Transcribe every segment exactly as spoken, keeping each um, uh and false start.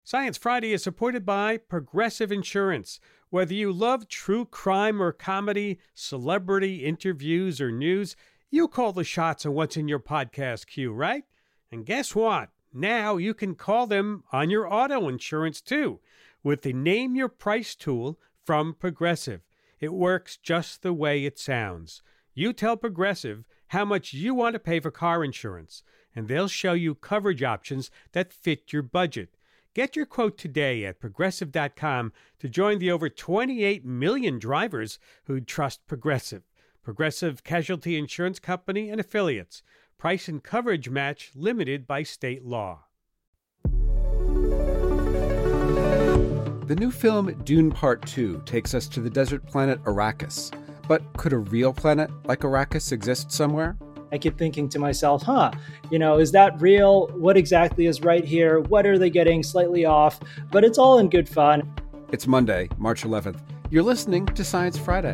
Science Friday is supported by Progressive Insurance. Whether you love true crime or comedy, celebrity interviews or news, you call the shots on what's in your podcast queue, right? And guess what? Now you can call them on your auto insurance too with the Name Your Price tool from Progressive. It works just the way it sounds. You tell Progressive how much you want to pay for car insurance, and they'll show you coverage options that fit your budget. Get your quote today at progressive dot com to join the over twenty-eight million drivers who trust Progressive. Progressive Casualty Insurance Company and Affiliates. Price and coverage match limited by state law. The new film Dune Part two takes us to the desert planet Arrakis. But could a real planet like Arrakis exist somewhere? I keep thinking to myself, huh, you know, is that real? What exactly is right here? What are they getting slightly off? But it's all in good fun. It's Monday, March eleventh. You're listening to Science Friday.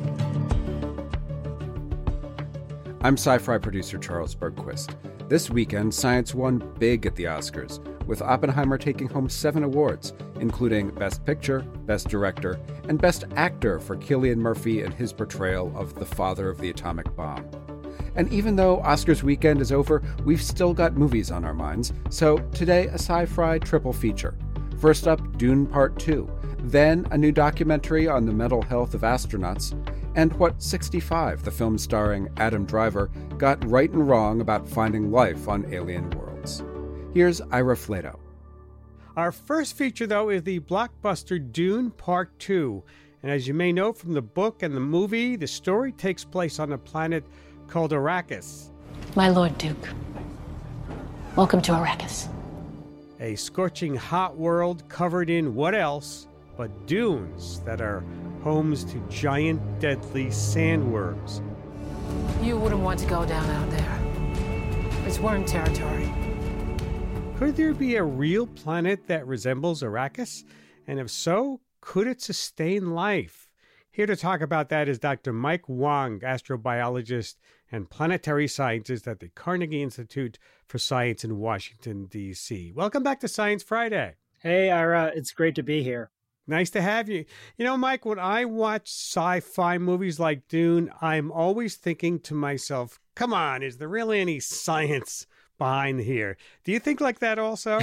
I'm sci-fi producer Charles Bergquist. This weekend, science won big at the Oscars, with Oppenheimer taking home seven awards, including Best Picture, Best Director, and Best Actor for Cillian Murphy and his portrayal of the father of the atomic bomb. And even though Oscars weekend is over, we've still got movies on our minds. So today, a sci-fi triple feature. First up, Dune Part two. Then a new documentary on the mental health of astronauts. And what sixty-five, the film starring Adam Driver, got right and wrong about finding life on alien worlds. Here's Ira Flato. Our first feature, though, is the blockbuster Dune Part two. And as you may know from the book and the movie, the story takes place on a planet called Arrakis. My Lord Duke, welcome to Arrakis. A scorching hot world covered in what else but dunes that are homes to giant deadly sandworms. You wouldn't want to go down out there. It's worm territory. Could there be a real planet that resembles Arrakis? And if so, could it sustain life? Here to talk about that is Doctor Mike Wang, astrobiologist and planetary scientist at the Carnegie Institute for Science in Washington, D C. Welcome back to Science Friday. Hey, Ira, it's great to be here. Nice to have you. You know, Mike, when I watch sci-fi movies like Dune, I'm always thinking to myself, come on, is there really any science behind here? Do you think like that also?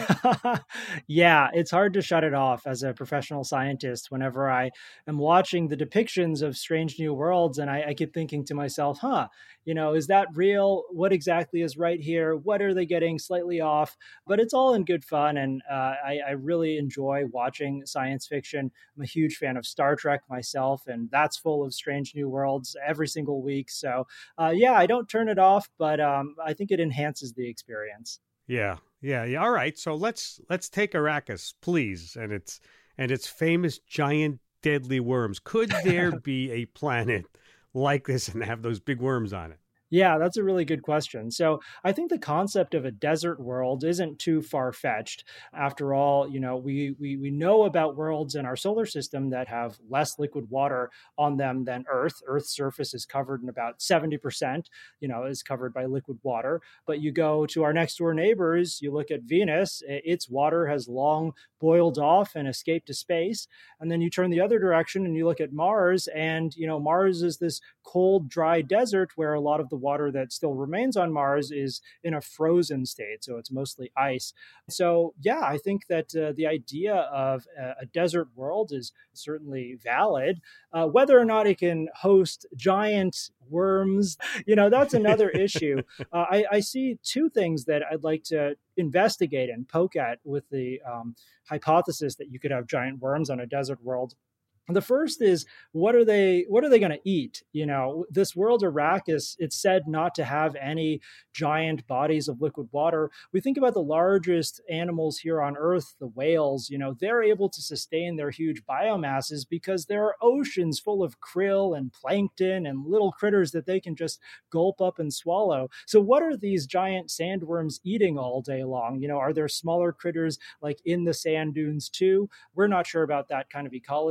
Yeah, it's hard to shut it off as a professional scientist whenever I am watching the depictions of Strange New Worlds, and I, I keep thinking to myself, huh, you know, is that real? What exactly is right here? What are they getting slightly off? But it's all in good fun, and uh, I, I really enjoy watching science fiction. I'm a huge fan of Star Trek myself, and that's full of Strange New Worlds every single week. So, uh, yeah, I don't turn it off, but um, I think it enhances the experience. Yeah, yeah, yeah. All right, so let's let's take Arrakis, please, and its and its famous giant deadly worms. Could there be a planet like this and have those big worms on it? Yeah, that's a really good question. So I think the concept of a desert world isn't too far-fetched. After all, you know, we, we we know about worlds in our solar system that have less liquid water on them than Earth. Earth's surface is covered in about seventy percent, you know, is covered by liquid water. But you go to our next door neighbors, you look at Venus, its water has long boiled off and escaped to space. And then you turn the other direction and you look at Mars, and, you know, Mars is this cold, dry desert where a lot of the water that still remains on Mars is in a frozen state. So it's mostly ice. So, yeah, I think that uh, the idea of a, a desert world is certainly valid. Uh, whether or not it can host giant worms, you know, that's another issue. Uh, I, I see two things that I'd like to investigate and poke at with the um, hypothesis that you could have giant worms on a desert world. The first is, what are they what are they going to eat? You know, this world Arrakis, it's said not to have any giant bodies of liquid water. We think about the largest animals here on Earth, the whales, you know, they're able to sustain their huge biomasses because there are oceans full of krill and plankton and little critters that they can just gulp up and swallow. So what are these giant sandworms eating all day long? You know, are there smaller critters like in the sand dunes too? We're not sure about that kind of ecology.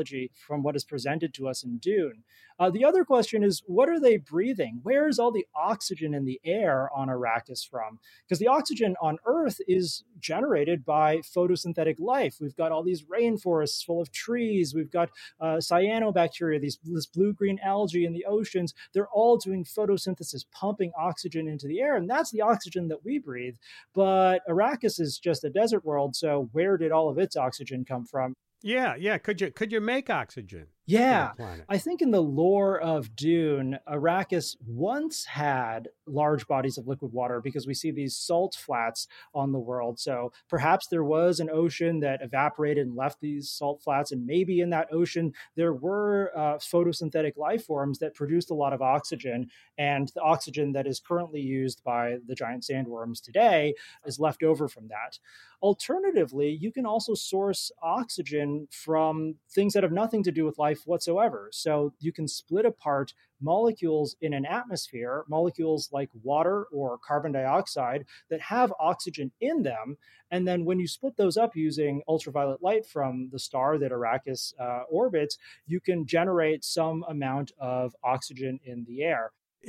from what is presented to us in Dune. Uh, the other question is, what are they breathing? Where is all the oxygen in the air on Arrakis from? Because the oxygen on Earth is generated by photosynthetic life. We've got all these rainforests full of trees. We've got uh, cyanobacteria, these, this blue-green algae in the oceans. They're all doing photosynthesis, pumping oxygen into the air, and that's the oxygen that we breathe. But Arrakis is just a desert world, so where did all of its oxygen come from? Yeah, yeah. Could you could you make oxygen? Yeah, I think in the lore of Dune, Arrakis once had large bodies of liquid water because we see these salt flats on the world. So perhaps there was an ocean that evaporated and left these salt flats. And maybe in that ocean, there were uh, photosynthetic life forms that produced a lot of oxygen. And the oxygen that is currently used by the giant sandworms today is left over from that. Alternatively, you can also source oxygen from things that have nothing to do with life whatsoever. So you can split apart molecules in an atmosphere, molecules like water or carbon dioxide that have oxygen in them. And then when you split those up using ultraviolet light from the star that Arrakis uh, orbits, you can generate some amount of oxygen in the air.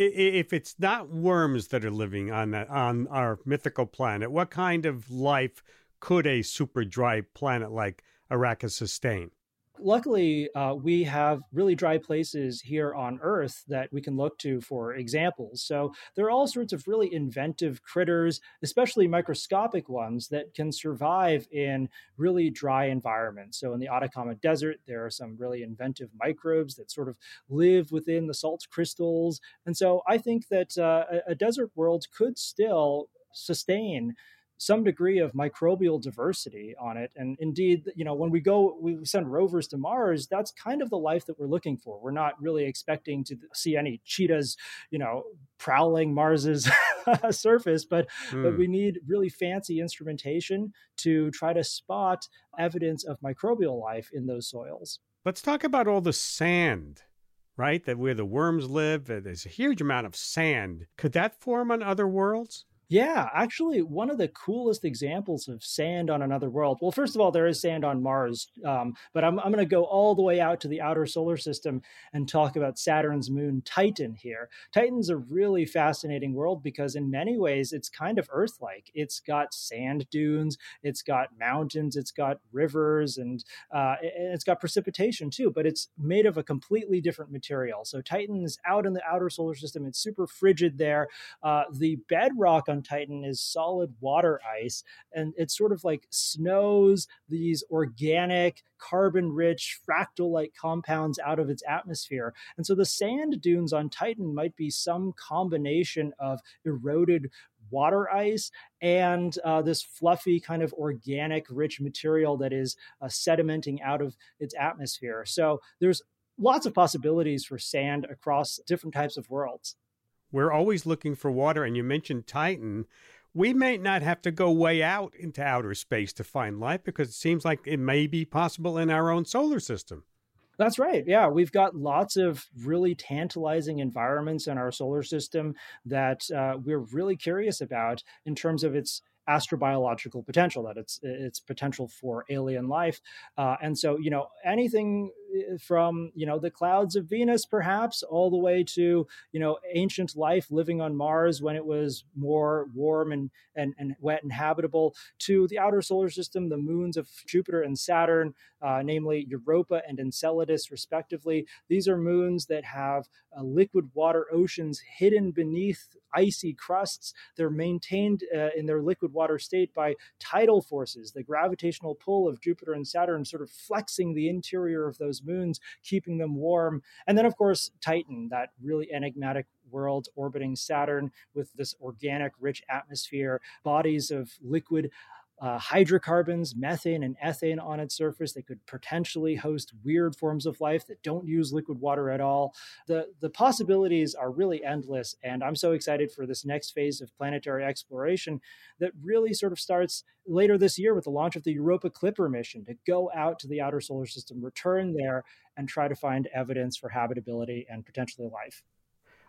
If it's not worms that are living on that, on our mythical planet, what kind of life could a super dry planet like Arrakis sustain? Luckily, uh, we have really dry places here on Earth that we can look to for examples. So there are all sorts of really inventive critters, especially microscopic ones, that can survive in really dry environments. So in the Atacama Desert, there are some really inventive microbes that sort of live within the salt crystals. And so I think that uh, a desert world could still sustain some degree of microbial diversity on it. And indeed, you know, when we go, we send rovers to Mars, that's kind of the life that we're looking for. We're not really expecting to see any cheetahs, you know, prowling Mars's surface, but, mm. but we need really fancy instrumentation to try to spot evidence of microbial life in those soils. Let's talk about all the sand, right? That where the worms live, there's a huge amount of sand. Could that form on other worlds? Yeah, actually, one of the coolest examples of sand on another world. Well, first of all, there is sand on Mars, um, but I'm, I'm going to go all the way out to the outer solar system and talk about Saturn's moon Titan here. Titan's a really fascinating world because in many ways, it's kind of Earth-like. It's got sand dunes, it's got mountains, it's got rivers, and uh, it's got precipitation too, but it's made of a completely different material. So Titan is out in the outer solar system. It's super frigid there. Uh, the bedrock on Titan is solid water ice, and it sort of like snows these organic, carbon-rich, fractal-like compounds out of its atmosphere. And so the sand dunes on Titan might be some combination of eroded water ice and uh, this fluffy kind of organic, rich material that is uh, sedimenting out of its atmosphere. So there's lots of possibilities for sand across different types of worlds. We're always looking for water, and you mentioned Titan. We may not have to go way out into outer space to find life because it seems like it may be possible in our own solar system. That's right. Yeah, we've got lots of really tantalizing environments in our solar system that uh, we're really curious about in terms of its astrobiological potential, that it's its potential for alien life. Uh, and so, you know, anything from, you know, the clouds of Venus, perhaps, all the way to, you know, ancient life living on Mars when it was more warm and, and, and wet and habitable, to the outer solar system, the moons of Jupiter and Saturn, uh, namely Europa and Enceladus, respectively. These are moons that have uh, liquid water oceans hidden beneath icy crusts. They're maintained uh, in their liquid water state by tidal forces, the gravitational pull of Jupiter and Saturn sort of flexing the interior of those moons, keeping them warm. And then, of course, Titan, that really enigmatic world orbiting Saturn with this organic, rich atmosphere, bodies of liquid Uh, hydrocarbons, methane and ethane on its surface. They could potentially host weird forms of life that don't use liquid water at all. The, the possibilities are really endless, and I'm so excited for this next phase of planetary exploration that really sort of starts later this year with the launch of the Europa Clipper mission to go out to the outer solar system, return there, and try to find evidence for habitability and potentially life.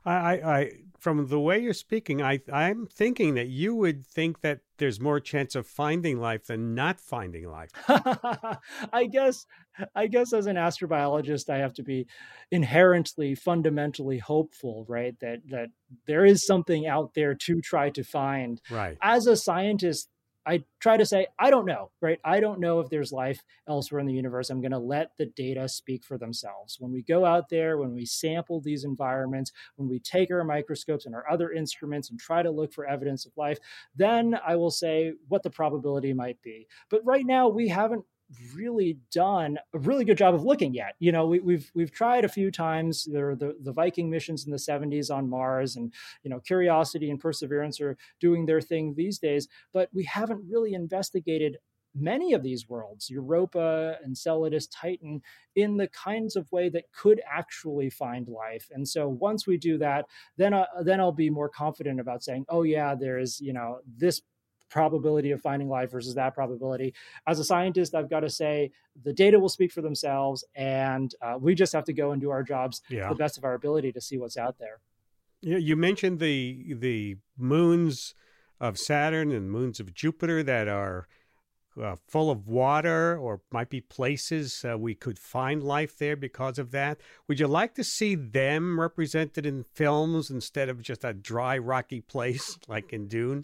I, I, I from the way you're speaking, I, I'm thinking that you would think that there's more chance of finding life than not finding life. I guess, I guess as an astrobiologist, I have to be inherently, fundamentally hopeful, right? That that there is something out there to try to find. Right. As a scientist, I try to say, I don't know, right? I don't know if there's life elsewhere in the universe. I'm going to let the data speak for themselves. When we go out there, when we sample these environments, when we take our microscopes and our other instruments and try to look for evidence of life, then I will say what the probability might be. But right now, we haven't really done a really good job of looking yet. You know, we, we've we've tried a few times. There are the, the Viking missions in the seventies on Mars, and you know, Curiosity and Perseverance are doing their thing these days. But we haven't really investigated many of these worlds, Europa, Enceladus, Titan, in the kinds of way that could actually find life. And so once we do that, then uh, then I'll be more confident about saying, oh yeah, there is, you know, this probability of finding life versus that probability. As a scientist, I've got to say the data will speak for themselves, and uh, we just have to go and do our jobs yeah. to the best of our ability to see what's out there. Yeah, you mentioned the the moons of Saturn and moons of Jupiter that are uh, full of water, or might be places uh, we could find life there because of that. Would you like to see them represented in films instead of just a dry, rocky place like in Dune?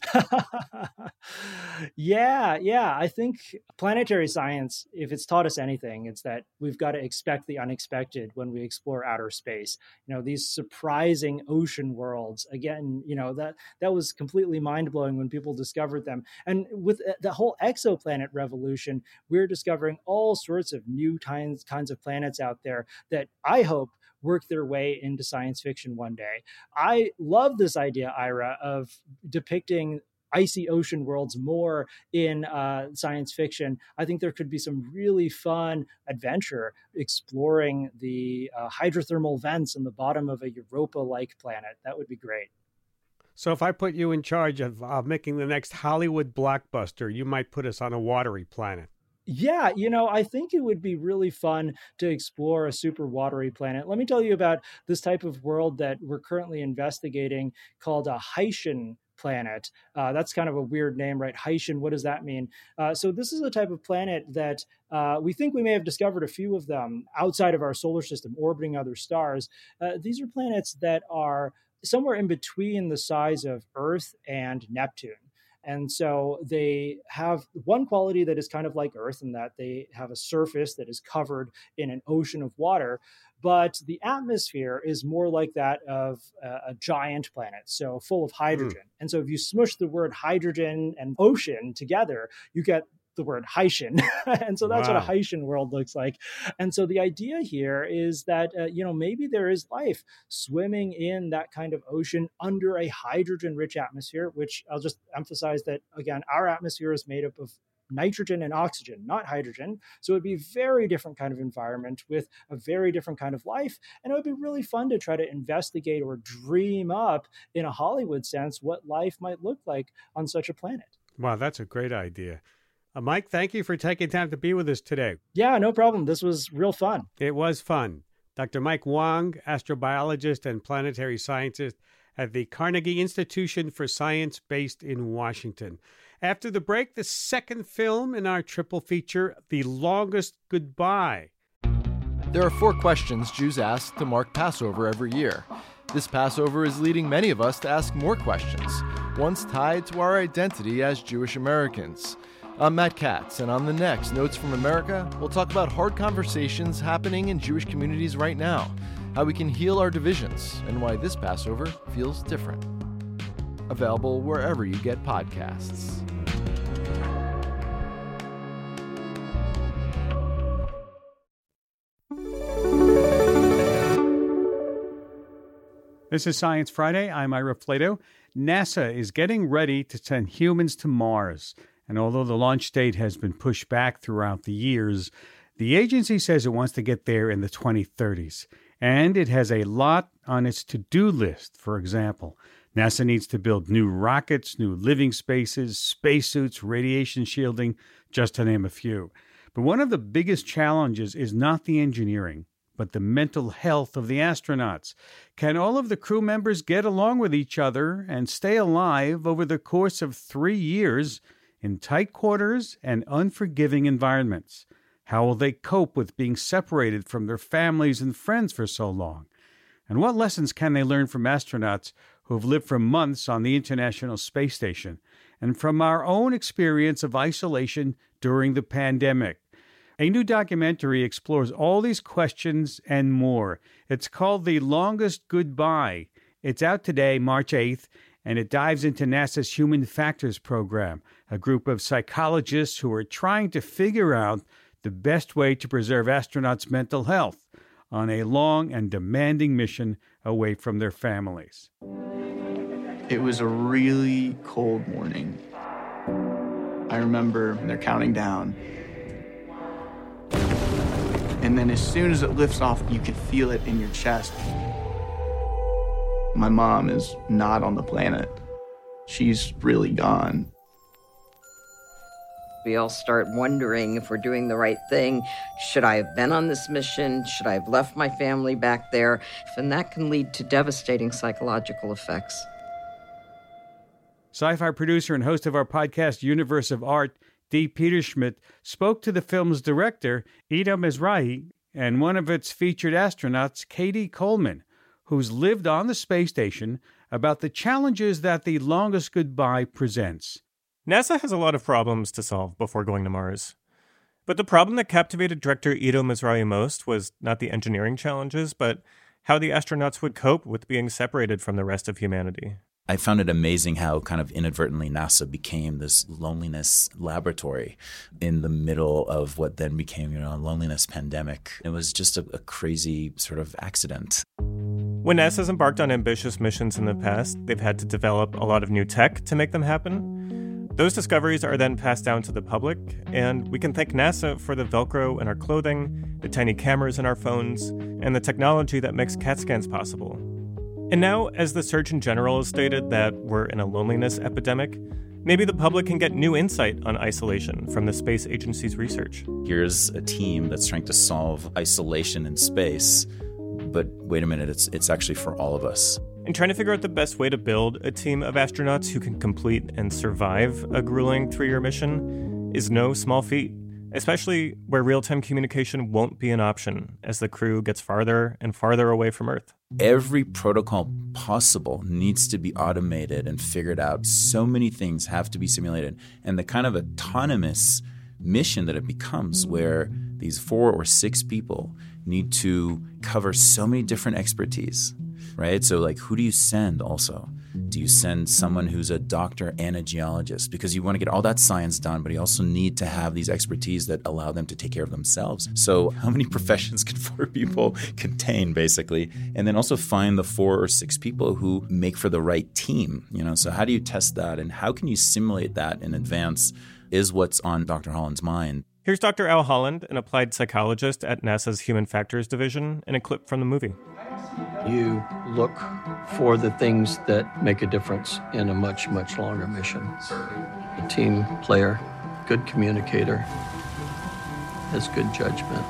yeah, yeah. I think planetary science, if it's taught us anything, it's that we've got to expect the unexpected when we explore outer space. You know, these surprising ocean worlds. Again, you know, that that was completely mind-blowing when people discovered them. And with the whole exoplanet revolution, we're discovering all sorts of new kinds, kinds of planets out there that I hope work their way into science fiction one day. I love this idea, Ira, of depicting icy ocean worlds more in uh, science fiction. I think there could be some really fun adventure exploring the uh, hydrothermal vents in the bottom of a Europa-like planet. That would be great. So if I put you in charge of uh, making the next Hollywood blockbuster, you might put us on a watery planet. Yeah, you know, I think it would be really fun to explore a super watery planet. Let me tell you about this type of world that we're currently investigating called a Haitian planet. Uh, that's kind of a weird name, right? Haitian, what does that mean? Uh, so this is a type of planet that uh, we think we may have discovered a few of them outside of our solar system, orbiting other stars. Uh, these are planets that are somewhere in between the size of Earth and Neptune. And so they have one quality that is kind of like Earth in that they have a surface that is covered in an ocean of water, but the atmosphere is more like that of a, a giant planet, so full of hydrogen. Mm. And so if you smush the word hydrogen and ocean together, you get the word Haitian. And so that's wow. what a Haitian world looks like. And so the idea here is that, uh, you know, maybe there is life swimming in that kind of ocean under a hydrogen-rich atmosphere, which I'll just emphasize that, again, our atmosphere is made up of nitrogen and oxygen, not hydrogen. So it'd be a very different kind of environment with a very different kind of life. And it would be really fun to try to investigate or dream up in a Hollywood sense what life might look like on such a planet. Wow, that's a great idea. Uh, Mike, thank you for taking time to be with us today. Yeah, no problem. This was real fun. It was fun. Doctor Mike Wang, astrobiologist and planetary scientist at the Carnegie Institution for Science based in Washington. After the break, the second film in our triple feature, The Longest Goodbye. There are four questions Jews ask to mark Passover every year. This Passover is leading many of us to ask more questions, ones tied to our identity as Jewish Americans. I'm Matt Katz, and on the next Notes from America, we'll talk about hard conversations happening in Jewish communities right now, how we can heal our divisions, and why this Passover feels different. Available wherever you get podcasts. This is Science Friday. I'm Ira Flato. NASA is getting ready to send humans to Mars. And although the launch date has been pushed back throughout the years, the agency says it wants to get there in the twenty thirties. And it has a lot on its to-do list. For example, NASA needs to build new rockets, new living spaces, spacesuits, radiation shielding, just to name a few. But one of the biggest challenges is not the engineering, but the mental health of the astronauts. Can all of the crew members get along with each other and stay alive over the course of three years in tight quarters and unforgiving environments? How will they cope with being separated from their families and friends for so long? And what lessons can they learn from astronauts who have lived for months on the International Space Station, and from our own experience of isolation during the pandemic? A new documentary explores all these questions and more. It's called The Longest Goodbye. It's out today, March eighth, and it dives into NASA's Human Factors program, a group of psychologists who are trying to figure out the best way to preserve astronauts' mental health on a long and demanding mission away from their families. It was a really cold morning. I remember they're counting down. And then as soon as it lifts off, you can feel it in your chest. My mom is not on the planet. She's really gone. We all start wondering if we're doing the right thing. Should I have been on this mission? Should I have left my family back there? And that can lead to devastating psychological effects. Sci-fi producer and host of our podcast, Universe of Art, Dee Peterschmidt, spoke to the film's director, Ida Mizrahi, and one of its featured astronauts, Cady Coleman, who's lived on the space station, about the challenges that The Longest Goodbye presents. NASA has a lot of problems to solve before going to Mars. But the problem that captivated director Ida Mizrahi most was not the engineering challenges, but how the astronauts would cope with being separated from the rest of humanity. I found it amazing how kind of inadvertently NASA became this loneliness laboratory in the middle of what then became, you know, a loneliness pandemic. It was just a, a crazy sort of accident. When NASA's embarked on ambitious missions in the past, they've had to develop a lot of new tech to make them happen. Those discoveries are then passed down to the public, and we can thank NASA for the Velcro in our clothing, the tiny cameras in our phones, and the technology that makes CAT scans possible. And now, as the Surgeon General has stated that we're in a loneliness epidemic, maybe the public can get new insight on isolation from the space agency's research. Here's a team that's trying to solve isolation in space, but wait a minute, it's it's actually for all of us. And trying to figure out the best way to build a team of astronauts who can complete and survive a grueling three-year mission is no small feat, especially where real-time communication won't be an option as the crew gets farther and farther away from Earth. Every protocol possible needs to be automated and figured out. So many things have to be simulated. And the kind of autonomous mission that it becomes where these four or six people need to cover so many different expertise, right? So like, who do you send also? Do you send someone who's a doctor and a geologist? Because you want to get all that science done, but you also need to have these expertise that allow them to take care of themselves. So how many professions can four people contain, basically? And then also find the four or six people who make for the right team. You know, so how do you test that? And how can you simulate that in advance is what's on Doctor Holland's mind. Here's Doctor Al Holland, an applied psychologist at NASA's Human Factors Division, in a clip from the movie. You look for the things that make a difference in a much, much longer mission. A team player, good communicator, has good judgment,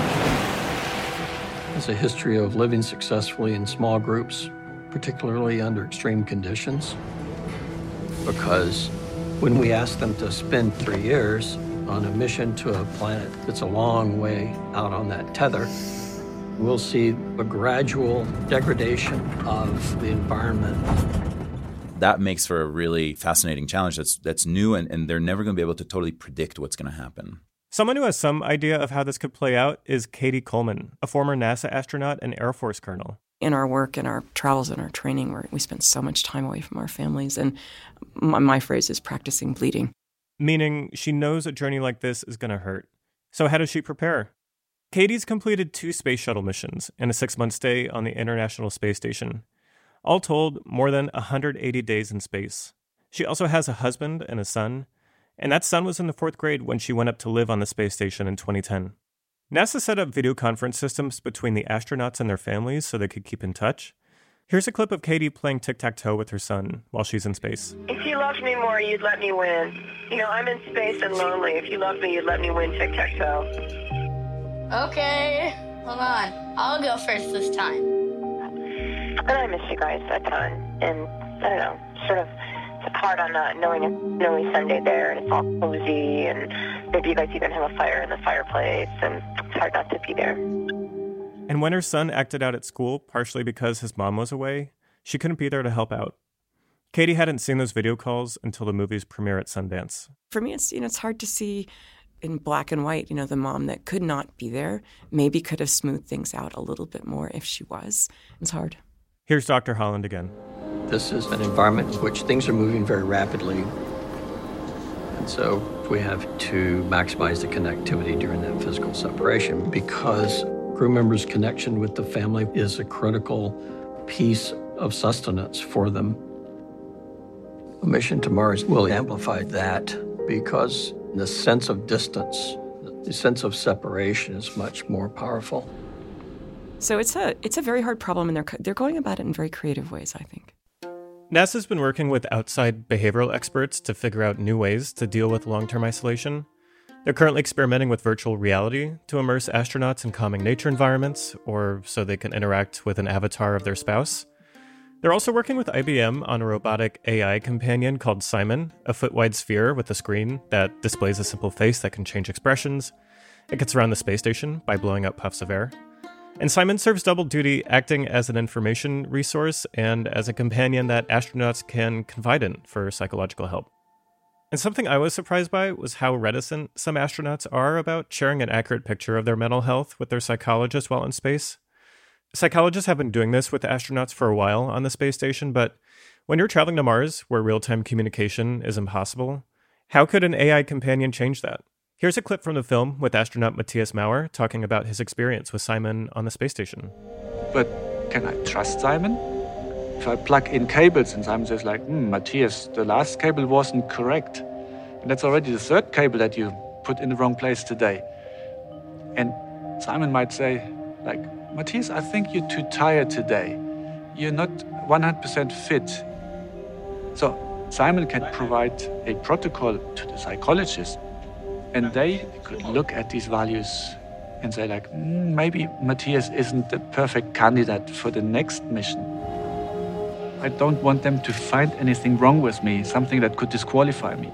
has a history of living successfully in small groups, particularly under extreme conditions. Because when we ask them to spend three years on a mission to a planet that's a long way out on that tether, we'll see a gradual degradation of the environment. That makes for a really fascinating challenge that's that's new, and, and they're never going to be able to totally predict what's going to happen. Someone who has some idea of how this could play out is Cady Coleman, a former NASA astronaut and Air Force colonel. In our work and our travels and our training, where we spend so much time away from our families, and my, my phrase is practicing bleeding. Meaning she knows a journey like this is going to hurt. So how does she prepare? Cady's completed two space shuttle missions and a six-month stay on the International Space Station. All told, more than one hundred eighty days in space. She also has a husband and a son, and that son was in the fourth grade when she went up to live on the space station in twenty ten. NASA set up video conference systems between the astronauts and their families so they could keep in touch. Here's a clip of Cady playing tic-tac-toe with her son while she's in space. If you loved me more, you'd let me win. You know, I'm in space and lonely. If you loved me, you'd let me win tic-tac-toe. Okay. Hold on. I'll go first this time. And I miss you guys a ton. And I don't know, sort of it's hard on not knowing it's only Sunday there and it's all cozy and maybe you guys even have a fire in the fireplace and it's hard not to be there. And when her son acted out at school, partially because his mom was away, she couldn't be there to help out. Katie hadn't seen those video calls until the movie's premiere at Sundance. For me, it's, you know, it's hard to see in black and white, you know, the mom that could not be there maybe could have smoothed things out a little bit more if she was. It's hard. Here's Doctor Holland again. This is an environment in which things are moving very rapidly. And so we have to maximize the connectivity during that physical separation because crew members' connection with the family is a critical piece of sustenance for them. A mission to Mars will amplify that because the sense of distance, the sense of separation is much more powerful. So it's a it's a very hard problem, and they're they're going about it in very creative ways, I think. NASA's been working with outside behavioral experts to figure out new ways to deal with long-term isolation. They're currently experimenting with virtual reality to immerse astronauts in calming nature environments, or so they can interact with an avatar of their spouse. They're also working with I B M on a robotic A I companion called Simon, a foot-wide sphere with a screen that displays a simple face that can change expressions. It gets around the space station by blowing up puffs of air. And Simon serves double duty, acting as an information resource and as a companion that astronauts can confide in for psychological help. And something I was surprised by was how reticent some astronauts are about sharing an accurate picture of their mental health with their psychologist while in space. Psychologists have been doing this with astronauts for a while on the space station, but when you're traveling to Mars, where real-time communication is impossible, how could an A I companion change that? Here's a clip from the film with astronaut Matthias Maurer talking about his experience with Simon on the space station. But can I trust Simon? If I plug in cables and Simon says like, hmm, Matthias, the last cable wasn't correct. And that's already the third cable that you put in the wrong place today. And Simon might say like, Matthias, I think you're too tired today. You're not one hundred percent fit. So Simon can provide a protocol to the psychologist, and they could look at these values and say like, mm, maybe Matthias isn't the perfect candidate for the next mission. I don't want them to find anything wrong with me, something that could disqualify me.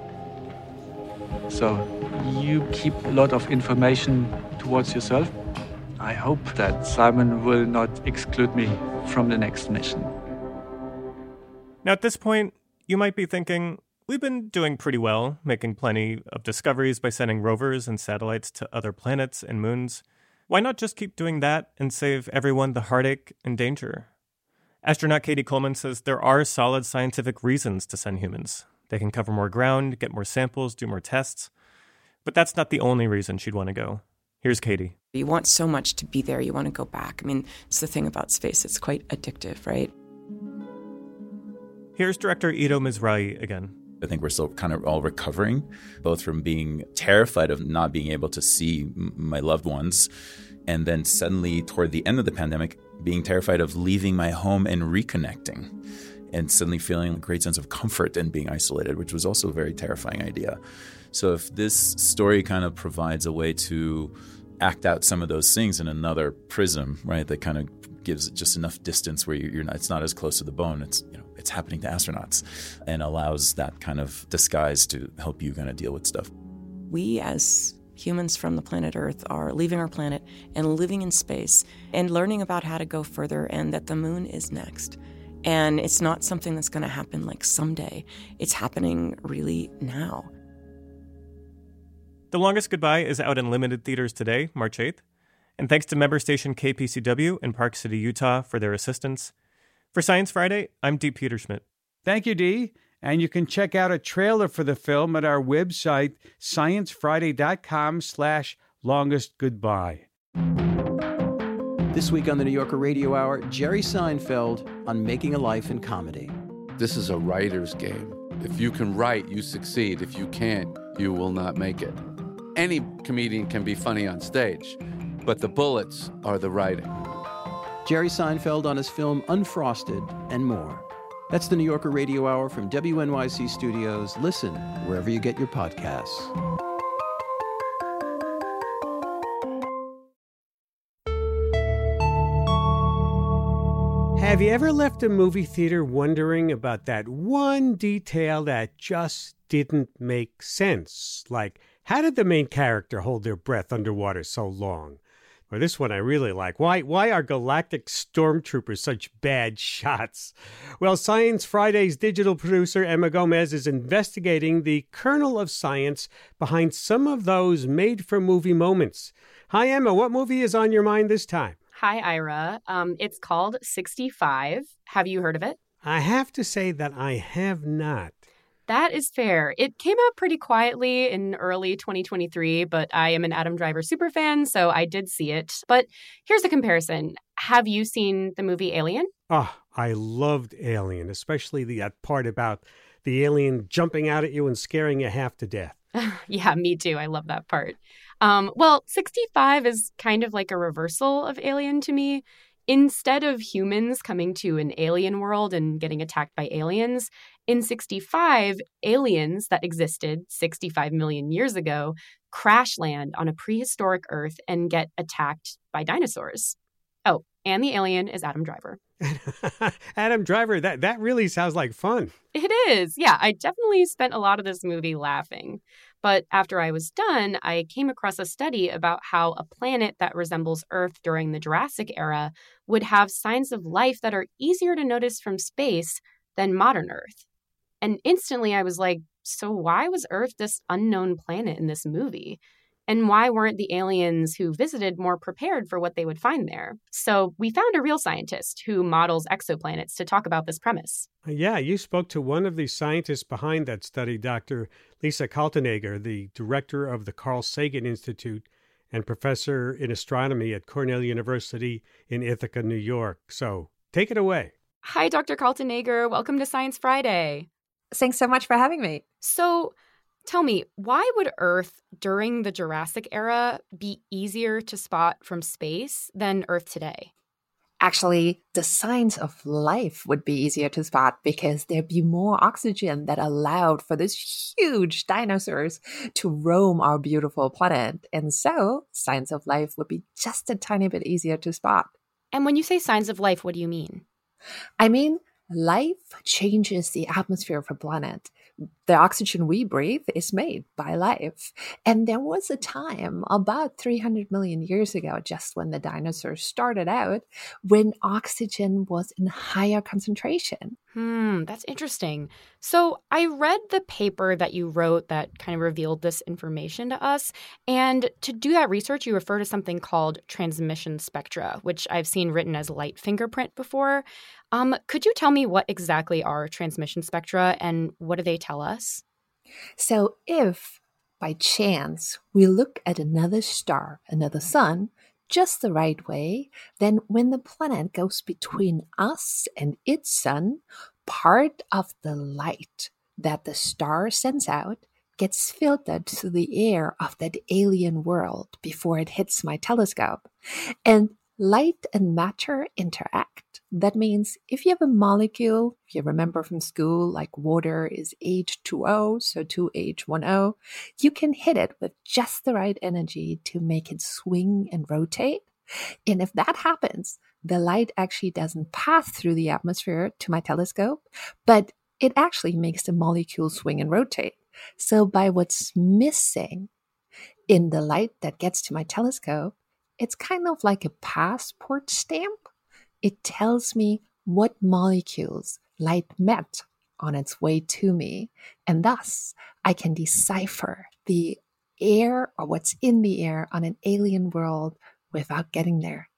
So you keep a lot of information towards yourself. I hope that Simon will not exclude me from the next mission. Now, at this point, you might be thinking, we've been doing pretty well, making plenty of discoveries by sending rovers and satellites to other planets and moons. Why not just keep doing that and save everyone the heartache and danger? Astronaut Katie Coleman says there are solid scientific reasons to send humans. They can cover more ground, get more samples, do more tests. But that's not the only reason she'd want to go. Here's Katie. You want so much to be there, you want to go back. I mean, it's the thing about space, it's quite addictive, right? Here's director Ido Mizrahi again. I think we're still kind of all recovering, both from being terrified of not being able to see m- my loved ones, and then suddenly toward the end of the pandemic, being terrified of leaving my home and reconnecting, and suddenly feeling a great sense of comfort in being isolated, which was also a very terrifying idea. So if this story kind of provides a way to act out some of those things in another prism, right, that kind of gives it just enough distance where you're not, it's not as close to the bone, it's, you know, it's happening to astronauts, and allows that kind of disguise to help you kind of deal with stuff. We as humans from the planet Earth are leaving our planet and living in space and learning about how to go further, and that the moon is next. And it's not something that's going to happen like someday. It's happening really now. The Longest Goodbye is out in limited theaters today, March eighth. And thanks to member station K P C W in Park City, Utah for their assistance. For Science Friday, I'm Dee Peterschmidt. Thank you, Dee. And you can check out a trailer for the film at our website, sciencefriday.com slash longest goodbye. This week on the New Yorker Radio Hour, Jerry Seinfeld on making a life in comedy. This is a writer's game. If you can write, you succeed. If you can't, you will not make it. Any comedian can be funny on stage, but the bullets are the writing. Jerry Seinfeld on his film Unfrosted and more. That's the New Yorker Radio Hour from W N Y C Studios. Listen wherever you get your podcasts. Have you ever left a movie theater wondering about that one detail that just didn't make sense? Like, how did the main character hold their breath underwater so long? Or this one I really like. Why, why are galactic stormtroopers such bad shots? Well, Science Friday's digital producer Emma Gomez is investigating the kernel of science behind some of those made-for-movie moments. Hi, Emma. What movie is on your mind this time? Hi, Ira. Um, it's called sixty-five. Have you heard of it? I have to say that I have not. That is fair. It came out pretty quietly in early twenty twenty-three, but I am an Adam Driver superfan, so I did see it. But here's a comparison. Have you seen the movie Alien? Oh, I loved Alien, especially the that part about the alien jumping out at you and scaring you half to death. Yeah, me too. I love that part. Um, well, sixty-five is kind of like a reversal of Alien to me. Instead of humans coming to an alien world and getting attacked by aliens, in sixty-five, aliens that existed sixty-five million years ago crash land on a prehistoric Earth and get attacked by dinosaurs. Oh, and the alien is Adam Driver. Adam Driver, that, that really sounds like fun. It is. Yeah, I definitely spent a lot of this movie laughing. But after I was done, I came across a study about how a planet that resembles Earth during the Jurassic era would have signs of life that are easier to notice from space than modern Earth. And instantly I was like, so why was Earth this unknown planet in this movie? And why weren't the aliens who visited more prepared for what they would find there? So we found a real scientist who models exoplanets to talk about this premise. Yeah, you spoke to one of the scientists behind that study, Doctor Lisa Kaltenegger, the director of the Carl Sagan Institute and professor in astronomy at Cornell University in Ithaca, New York. So take it away. Hi, Doctor Kaltenegger. Welcome to Science Friday. Thanks so much for having me. So tell me, why would Earth during the Jurassic era be easier to spot from space than Earth today? Actually, the signs of life would be easier to spot because there'd be more oxygen that allowed for these huge dinosaurs to roam our beautiful planet. And so signs of life would be just a tiny bit easier to spot. And when you say signs of life, what do you mean? I mean, life changes the atmosphere of a planet. The oxygen we breathe is made by life. And there was a time about three hundred million years ago, just when the dinosaurs started out, when oxygen was in higher concentration. Hmm, that's interesting. So I read the paper that you wrote that kind of revealed this information to us. And to do that research, you refer to something called transmission spectra, which I've seen written as light fingerprint before. Um, could you tell me what exactly are transmission spectra and what do they tell us? So if by chance we look at another star, another sun, just the right way, then when the planet goes between us and its sun, part of the light that the star sends out gets filtered through the air of that alien world before it hits my telescope. And light and matter interact. That means if you have a molecule, if you remember from school, like water is H two O, so two H one O, you can hit it with just the right energy to make it swing and rotate. And if that happens, the light actually doesn't pass through the atmosphere to my telescope, but it actually makes the molecule swing and rotate. So by what's missing in the light that gets to my telescope, it's kind of like a passport stamp. It tells me what molecules light met on its way to me, and thus I can decipher the air or what's in the air on an alien world without getting there.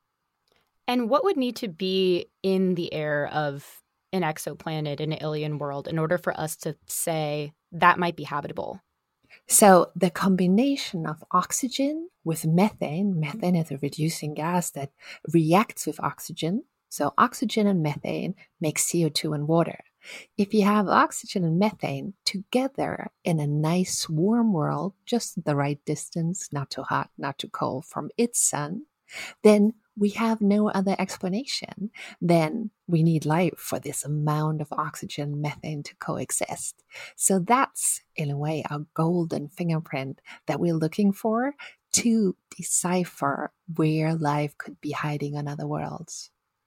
And what would need to be in the air of an exoplanet, an alien world, in order for us to say that might be habitable? So the combination of oxygen with methane, methane is a reducing gas that reacts with oxygen. So oxygen and methane make C O two and water. If you have oxygen and methane together in a nice warm world, just the right distance, not too hot, not too cold from its sun, then we have no other explanation than we need life for this amount of oxygen and methane to coexist. So that's, in a way, our golden fingerprint that we're looking for to decipher where life could be hiding on other worlds.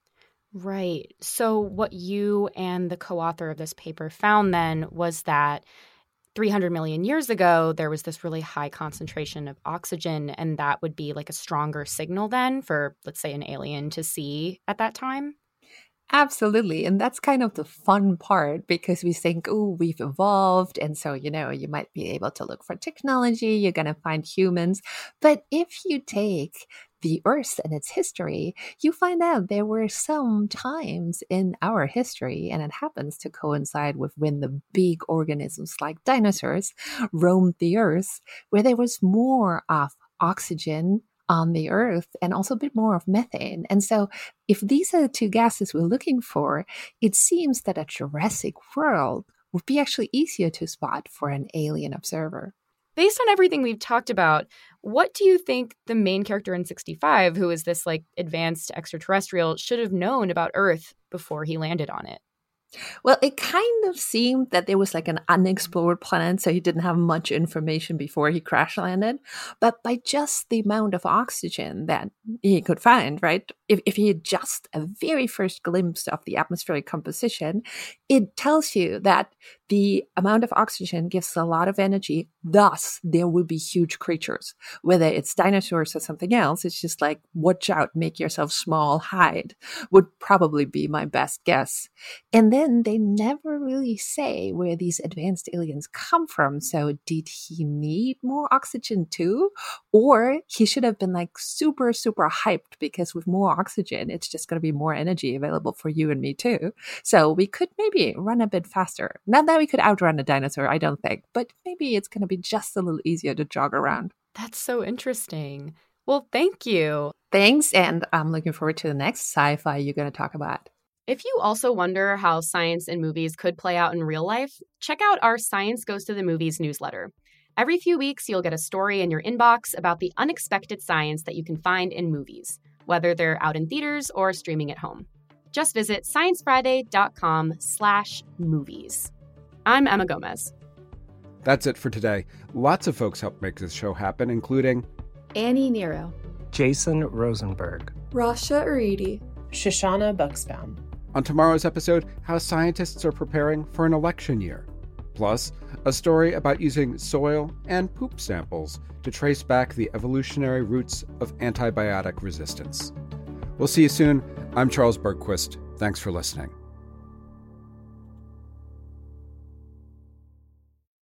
Right. So what you and the co-author of this paper found then was that three hundred million years ago, there was this really high concentration of oxygen, and that would be like a stronger signal then for, let's say, an alien to see at that time? Absolutely. And that's kind of the fun part because we think, oh, we've evolved. And so, you know, you might be able to look for technology. You're going to find humans. But if you take the Earth and its history, you find out there were some times in our history, and it happens to coincide with when the big organisms like dinosaurs roamed the Earth, where there was more of oxygen on the Earth and also a bit more of methane. And so if these are the two gases we're looking for, it seems that a Jurassic world would be actually easier to spot for an alien observer. Based on everything we've talked about, what do you think the main character in sixty-five, who is this like advanced extraterrestrial, should have known about Earth before he landed on it? Well, it kind of seemed that there was like an unexplored planet, so he didn't have much information before he crash landed. But by just the amount of oxygen that he could find, right? If, if he had just a very first glimpse of the atmospheric composition, it tells you that the amount of oxygen gives a lot of energy. Thus, there will be huge creatures. Whether it's dinosaurs or something else, it's just like, watch out, make yourself small, hide, would probably be my best guess. And then they never really say where these advanced aliens come from. So did he need more oxygen too? Or he should have been like super, super hyped because with more oxygen, it's just going to be more energy available for you and me too. So we could maybe run a bit faster. Not that we could outrun a dinosaur, I don't think, but maybe it's going to be just a little easier to jog around. That's so interesting. Well, thank you. Thanks, and I'm looking forward to the next sci-fi you're going to talk about. If you also wonder how science in movies could play out in real life, check out our Science Goes to the Movies newsletter. Every few weeks, you'll get a story in your inbox about the unexpected science that you can find in movies, whether they're out in theaters or streaming at home. Just visit sciencefriday.com slash movies. I'm Emma Gomez. That's it for today. Lots of folks helped make this show happen, including Annie Nero, Jason Rosenberg, Rasha Aridi, Shoshana Buxbaum. On tomorrow's episode, how scientists are preparing for an election year. Plus, a story about using soil and poop samples to trace back the evolutionary roots of antibiotic resistance. We'll see you soon. I'm Charles Bergquist. Thanks for listening.